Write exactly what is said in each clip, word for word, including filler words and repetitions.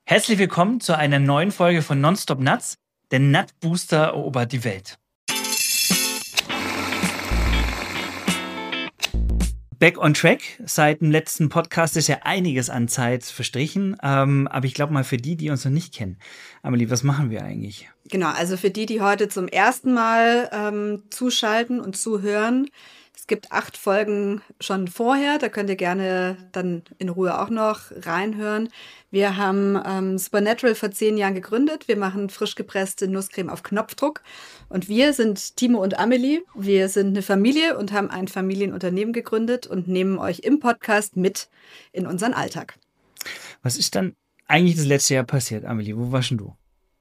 Herzlich willkommen zu einer neuen Folge von Nonstop Nuts. Der Nut Booster erobert die Welt. Back on track. Seit dem letzten Podcast ist ja einiges an Zeit verstrichen. Ähm, aber ich glaube mal für die, die uns noch nicht kennen. Amelie, was machen wir eigentlich? Genau, also für die, die heute zum ersten Mal ähm, zuschalten und zuhören. Es gibt acht Folgen schon vorher, da könnt ihr gerne dann in Ruhe auch noch reinhören. Wir haben ähm, Supernatural vor zehn Jahren gegründet. Wir machen frisch gepresste Nusscreme auf Knopfdruck. Und wir sind Timo und Amelie. Wir sind eine Familie und haben ein Familienunternehmen gegründet und nehmen euch im Podcast mit in unseren Alltag. Was ist dann eigentlich das letzte Jahr passiert, Amelie? Wo warst denn du?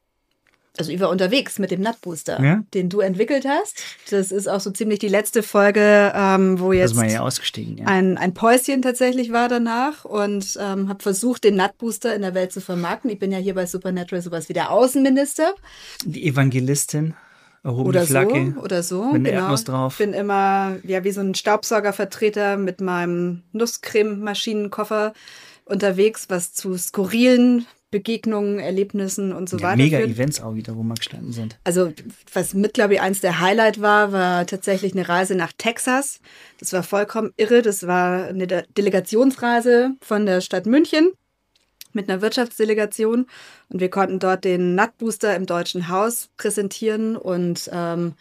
Also ich war unterwegs mit dem Nut Booster, ja? den du entwickelt hast. Das ist auch so ziemlich die letzte Folge, ähm, wo jetzt ja ausgestiegen, ja. ein, ein Päuschen tatsächlich war danach und ähm, habe versucht, den Nut Booster in der Welt zu vermarkten. Ich bin ja hier bei Supernatural sowas wie der Außenminister. Die Evangelistin, erhobene oder Flagge. So, oder so, mit einer genau. Erdnuss drauf. Bin immer ja wie so ein Staubsaugervertreter mit meinem Nusscreme-Maschinenkoffer unterwegs, was zu skurrilen Begegnungen, Erlebnissen und so ja, weiter. Mega Events auch wieder, wo wir gestanden sind. Also was mit, glaube ich, eins der Highlight war, war tatsächlich eine Reise nach Texas. Das war vollkommen irre. Das war eine De- Delegationsreise von der Stadt München mit einer Wirtschaftsdelegation. Und wir konnten dort den Nut Booster im Deutschen Haus präsentieren. Und ähm,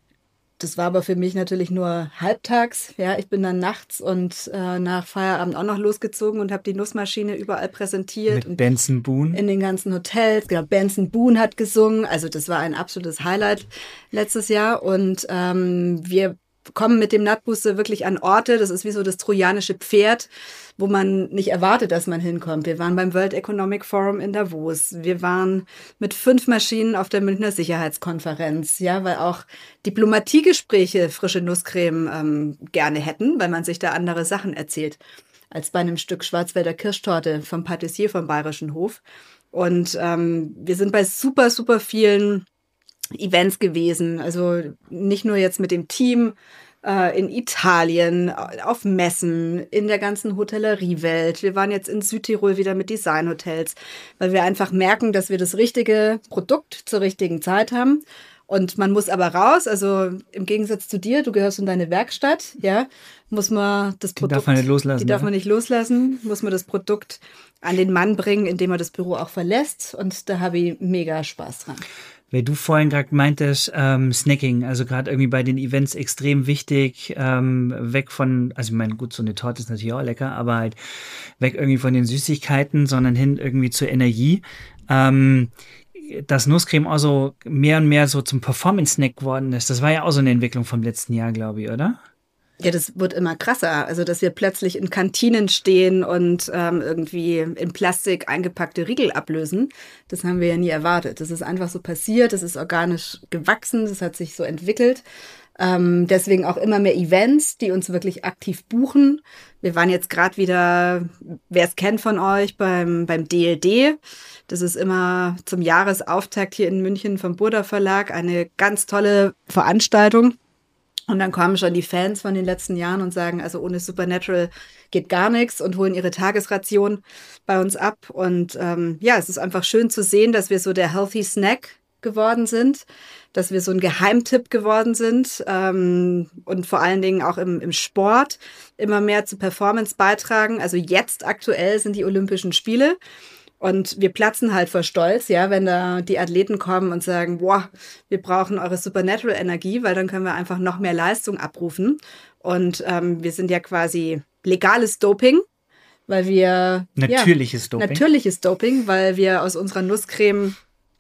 das war aber für mich natürlich nur halbtags. Ja, ich bin dann nachts und äh, nach Feierabend auch noch losgezogen und habe die Nussmaschine überall präsentiert. Mit und Benson Boone. In den ganzen Hotels. Genau, Benson Boone hat gesungen. Also das war ein absolutes Highlight letztes Jahr. Und ähm, wir kommen mit dem Nut Booster wirklich an Orte. Das ist wie so das trojanische Pferd, wo man nicht erwartet, dass man hinkommt. Wir waren beim World Economic Forum in Davos. Wir waren mit fünf Maschinen auf der Münchner Sicherheitskonferenz, ja, weil auch Diplomatiegespräche frische Nusscreme ähm, gerne hätten, weil man sich da andere Sachen erzählt, als bei einem Stück Schwarzwälder Kirschtorte vom Patissier vom Bayerischen Hof. Und ähm, wir sind bei super, super vielen Events gewesen. Also nicht nur jetzt mit dem Team äh, in Italien, auf Messen, in der ganzen Hotelleriewelt. Wir waren jetzt in Südtirol wieder mit Designhotels, weil wir einfach merken, dass wir das richtige Produkt zur richtigen Zeit haben. Und man muss aber raus, also im Gegensatz zu dir, du gehörst in deine Werkstatt, ja, muss man das Produkt, die darf man nicht loslassen. Die darf man ne? nicht loslassen, muss man das Produkt an den Mann bringen, indem man das Büro auch verlässt. Und da habe ich mega Spaß dran. Weil du vorhin gerade meintest, ähm, Snacking, also gerade irgendwie bei den Events extrem wichtig, ähm, weg von, also ich meine, gut, so eine Torte ist natürlich auch lecker, aber halt weg irgendwie von den Süßigkeiten, sondern hin irgendwie zur Energie. Ähm, dass Nusscreme auch so mehr und mehr so zum Performance-Snack geworden ist, das war ja auch so eine Entwicklung vom letzten Jahr, glaube ich, oder? Ja, das wird immer krasser. Also, dass wir plötzlich in Kantinen stehen und ähm, irgendwie in Plastik eingepackte Riegel ablösen, das haben wir ja nie erwartet. Das ist einfach so passiert, das ist organisch gewachsen, das hat sich so entwickelt. Ähm, deswegen auch immer mehr Events, die uns wirklich aktiv buchen. Wir waren jetzt gerade wieder, wer es kennt von euch, beim, beim D L D. Das ist immer zum Jahresauftakt hier in München vom Burda Verlag eine ganz tolle Veranstaltung. Und dann kommen schon die Fans von den letzten Jahren und sagen, also ohne Supernatural geht gar nichts und holen ihre Tagesration bei uns ab. Und ähm, ja, es ist einfach schön zu sehen, dass wir so der Healthy Snack geworden sind, dass wir so ein Geheimtipp geworden sind ähm, und vor allen Dingen auch im, im Sport immer mehr zur Performance beitragen. Also jetzt aktuell sind die Olympischen Spiele. Und wir platzen halt vor Stolz, ja, wenn da die Athleten kommen und sagen, boah, wir brauchen eure Supernatural-Energie, weil dann können wir einfach noch mehr Leistung abrufen. Und ähm, wir sind ja quasi legales Doping, weil wir... Natürliches ja, Doping. Natürliches Doping, weil wir aus unserer Nusscreme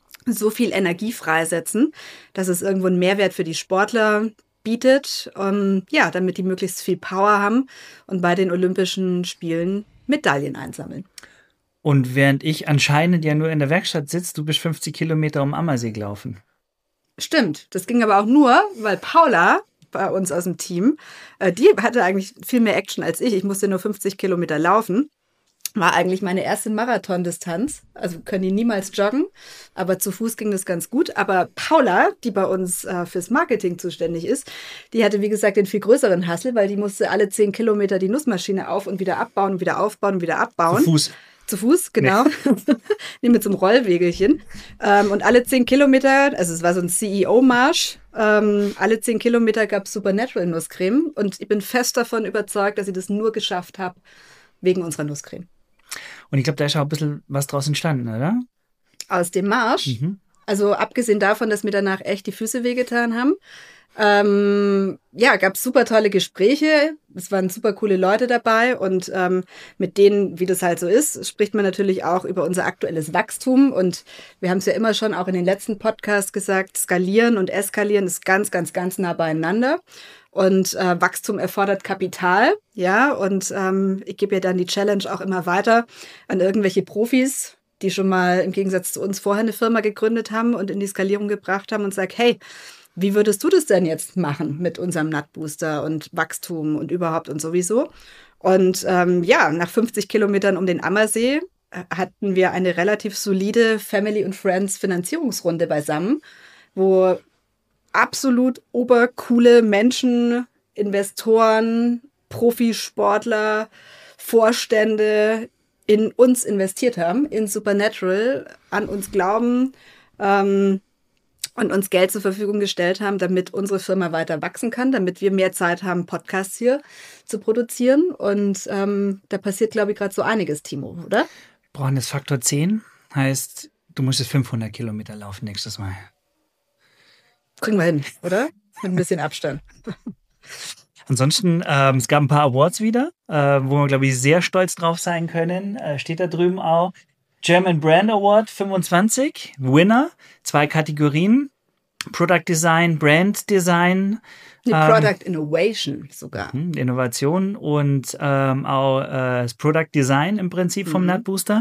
so viel Energie freisetzen, dass es irgendwo einen Mehrwert für die Sportler bietet, um, ja, damit die möglichst viel Power haben und bei den Olympischen Spielen Medaillen einsammeln. Und während ich anscheinend ja nur in der Werkstatt sitze, du bist fünfzig Kilometer um Ammersee gelaufen. Stimmt, das ging aber auch nur, weil Paula bei uns aus dem Team, äh, die hatte eigentlich viel mehr Action als ich. Ich musste nur fünfzig Kilometer laufen. War eigentlich meine erste Marathondistanz. Also können die niemals joggen, aber zu Fuß ging das ganz gut. Aber Paula, die bei uns äh, fürs Marketing zuständig ist, die hatte, wie gesagt, den viel größeren Hassel, weil die musste alle zehn Kilometer die Nussmaschine auf und wieder abbauen, wieder aufbauen, wieder abbauen. Zu Fuß. Zu Fuß, genau. Nee. Mit so einem Rollwegelchen. Ähm, und alle zehn Kilometer, also es war so ein C E O-Marsch, ähm, alle zehn Kilometer gab es Supernatural-Nusscreme. Und ich bin fest davon überzeugt, dass ich das nur geschafft habe wegen unserer Nusscreme. Und ich glaube, da ist auch ein bisschen was draus entstanden, oder? Aus dem Marsch. Mhm. Also abgesehen davon, dass mir danach echt die Füße wehgetan haben. Ähm, ja, gab es super tolle Gespräche. Es waren super coole Leute dabei und ähm, mit denen, wie das halt so ist, spricht man natürlich auch über unser aktuelles Wachstum. Und wir haben es ja immer schon auch in den letzten Podcasts gesagt, skalieren und eskalieren ist ganz, ganz, ganz nah beieinander. Und äh, Wachstum erfordert Kapital, ja. Und ähm, ich gebe ja dann die Challenge auch immer weiter an irgendwelche Profis, die schon mal im Gegensatz zu uns vorher eine Firma gegründet haben und in die Skalierung gebracht haben und sage, hey, wie würdest du das denn jetzt machen mit unserem Nutbooster und Wachstum und überhaupt und sowieso? Und ähm, ja, nach fünfzig Kilometern um den Ammersee äh, hatten wir eine relativ solide Family and Friends Finanzierungsrunde beisammen, wo absolut obercoole Menschen, Investoren, Profisportler, Vorstände in uns investiert haben, in Supernatural, an uns glauben ähm, und uns Geld zur Verfügung gestellt haben, damit unsere Firma weiter wachsen kann, damit wir mehr Zeit haben, Podcasts hier zu produzieren. Und ähm, da passiert, glaube ich, gerade so einiges, Timo, oder? Brauchen das Faktor zehn, heißt, du musst jetzt fünfhundert Kilometer laufen nächstes Mal. Kriegen wir hin, oder? Mit ein bisschen Abstand. Ansonsten, ähm, es gab ein paar Awards wieder, äh, wo wir, glaube ich, sehr stolz drauf sein können. Äh, steht da drüben auch. German Brand Award fünfundzwanzig, Winner, zwei Kategorien. Product Design, Brand Design. Die ähm, Product Innovation sogar. Innovation und ähm, auch äh, das Product Design im Prinzip vom Mhm. Nutbooster.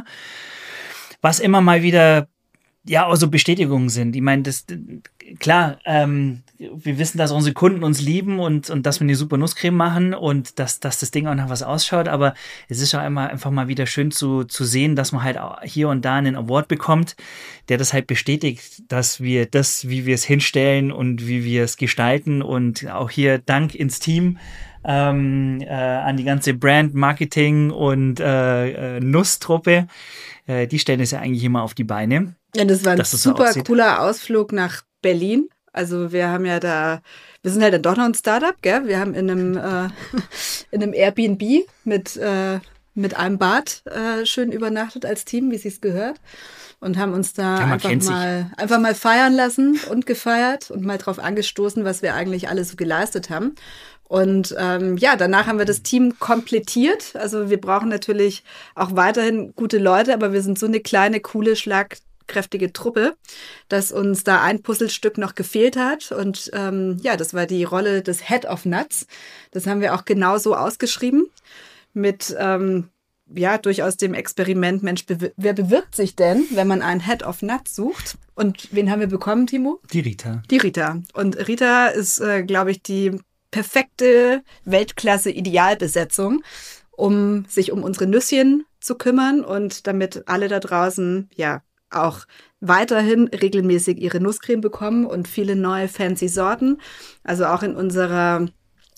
Was immer mal wieder ja auch so Bestätigungen sind. Ich meine, das klar, ähm, wir wissen, dass unsere Kunden uns lieben und, und dass wir eine super Nusscreme machen und dass, dass das Ding auch nach was ausschaut, aber es ist auch immer einfach mal wieder schön zu, zu sehen, dass man halt auch hier und da einen Award bekommt, der das halt bestätigt, dass wir das, wie wir es hinstellen und wie wir es gestalten und auch hier Dank ins Team, ähm, äh, an die ganze Brand, Marketing und äh, äh, Nusstruppe, äh, die stellen es ja eigentlich immer auf die Beine. Ja, das war ein dass es so super aussieht. cooler Ausflug nach Berlin. Also wir haben ja da, wir sind halt dann doch noch ein Startup, gell? Wir haben in einem, äh, in einem Airbnb mit, äh, mit einem Bad äh, schön übernachtet als Team, wie es sich gehört. Und haben uns da Ja, man einfach kennt sich. mal, einfach mal feiern lassen und gefeiert und mal drauf angestoßen, was wir eigentlich alles so geleistet haben. Und ähm, ja, danach haben wir das Team komplettiert. Also wir brauchen natürlich auch weiterhin gute Leute, aber wir sind so eine kleine, coole, schlagkräftige Truppe, dass uns da ein Puzzlestück noch gefehlt hat. Und ähm, ja, das war die Rolle des Head of Nuts. Das haben wir auch genau so ausgeschrieben mit ähm, ja, durchaus dem Experiment, Mensch, bew- wer bewirbt sich denn, wenn man einen Head of Nuts sucht? Und wen haben wir bekommen, Timo? Die Rita. Die Rita. Und Rita ist, äh, glaube ich, die perfekte Weltklasse-Idealbesetzung, um sich um unsere Nüsschen zu kümmern und damit alle da draußen ja auch weiterhin regelmäßig ihre Nusscreme bekommen und viele neue fancy Sorten. Also auch in unserer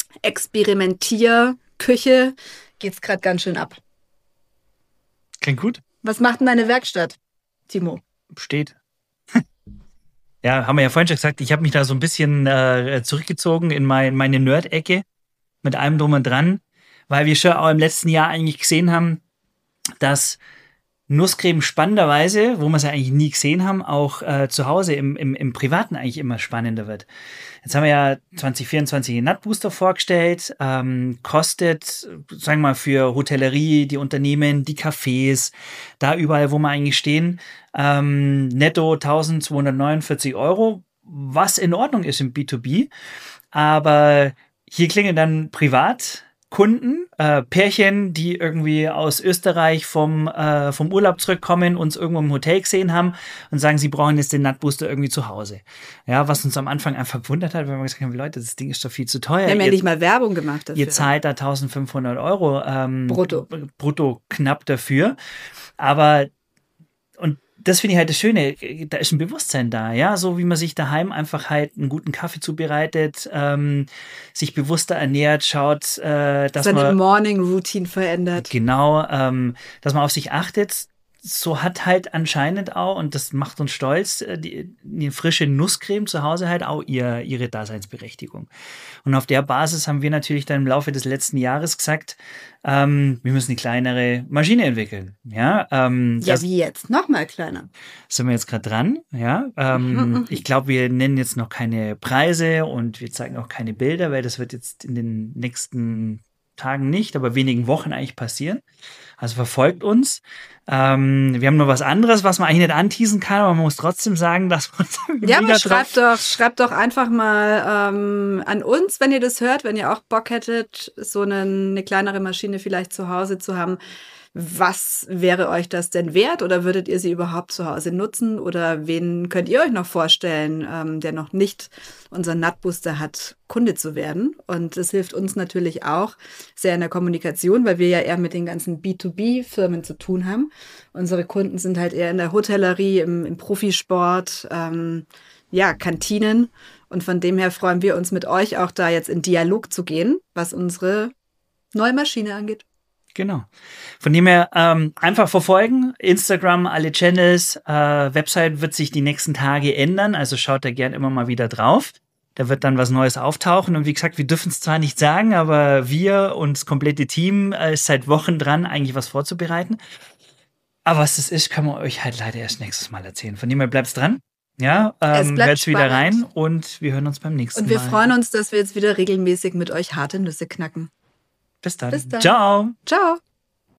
Experimentierküche geht's gerade ganz schön ab. Klingt gut. Was macht denn deine Werkstatt, Timo? Steht. Ja, haben wir ja vorhin schon gesagt, ich habe mich da so ein bisschen äh, zurückgezogen in mein, meine Nerd-Ecke mit allem drum und dran, weil wir schon auch im letzten Jahr eigentlich gesehen haben, dass Nusscreme spannenderweise, wo wir es ja eigentlich nie gesehen haben, auch äh, zu Hause im, im, im Privaten eigentlich immer spannender wird. Jetzt haben wir ja zwanzig vierundzwanzig den Nutbooster vorgestellt, ähm, kostet, sagen wir mal, für Hotellerie, die Unternehmen, die Cafés, da überall, wo wir eigentlich stehen, ähm, netto eintausendzweihundertneunundvierzig Euro, was in Ordnung ist im B zwei B. Aber hier klingen dann Privatkunden, äh, Pärchen, die irgendwie aus Österreich vom, äh, vom Urlaub zurückkommen, uns irgendwo im Hotel gesehen haben und sagen, sie brauchen jetzt den Nutbooster irgendwie zu Hause. Ja, was uns am Anfang einfach gewundert hat, weil wir gesagt haben, Leute, das Ding ist doch viel zu teuer. Wir haben ja Ihr- nicht mal Werbung gemacht dafür. Ihr zahlt da eintausendfünfhundert Euro ähm, Brutto. brutto knapp dafür. Aber und das finde ich halt das Schöne, da ist ein Bewusstsein da, ja, so wie man sich daheim einfach halt einen guten Kaffee zubereitet, ähm, sich bewusster ernährt, schaut, äh, dass Seine man Morning Routine verändert. genau, ähm, dass man auf sich achtet. So hat halt anscheinend auch, und das macht uns stolz, äh, die, die frische Nusscreme zu Hause halt auch ihr, ihre Daseinsberechtigung. Und auf der Basis haben wir natürlich dann im Laufe des letzten Jahres gesagt, ähm, wir müssen eine kleinere Maschine entwickeln. Ja, ähm, Ja, das wie jetzt? Noch mal kleiner. sind wir jetzt gerade dran. Ja, ähm, ich glaube, wir nennen jetzt noch keine Preise und wir zeigen auch keine Bilder, weil das wird jetzt in den nächsten Tagen nicht, aber wenigen Wochen eigentlich passieren. Also verfolgt uns. Ähm, wir haben nur was anderes, was man eigentlich nicht anteasen kann, aber man muss trotzdem sagen, dass man Ja, aber schreibt doch, schreibt doch einfach mal ähm, an uns, wenn ihr das hört, wenn ihr auch Bock hättet, so eine, eine kleinere Maschine vielleicht zu Hause zu haben. Was wäre euch das denn wert oder würdet ihr sie überhaupt zu Hause nutzen oder wen könnt ihr euch noch vorstellen, ähm, der noch nicht unseren Nutbooster hat, Kunde zu werden? Und das hilft uns natürlich auch sehr in der Kommunikation, weil wir ja eher mit den ganzen B zwei B Firmen zu tun haben. Unsere Kunden sind halt eher in der Hotellerie, im, im Profisport, ähm, ja, Kantinen. Und von dem her freuen wir uns mit euch auch da jetzt in Dialog zu gehen, was unsere neue Maschine angeht. Genau. Von dem her ähm, einfach verfolgen, Instagram, alle Channels, äh, Website wird sich die nächsten Tage ändern, also schaut da gern immer mal wieder drauf. Da wird dann was Neues auftauchen und wie gesagt, wir dürfen es zwar nicht sagen, aber wir und das komplette Team äh, ist seit Wochen dran, eigentlich was vorzubereiten. Aber was das ist, können wir euch halt leider erst nächstes Mal erzählen. Von dem her bleibt's dran. Ja, ähm, hört's wieder rein und wir hören uns beim nächsten Mal. Und wir Mal. freuen uns, dass wir jetzt wieder regelmäßig mit euch harte Nüsse knacken. Bis dann. Bis dann. Ciao. Ciao.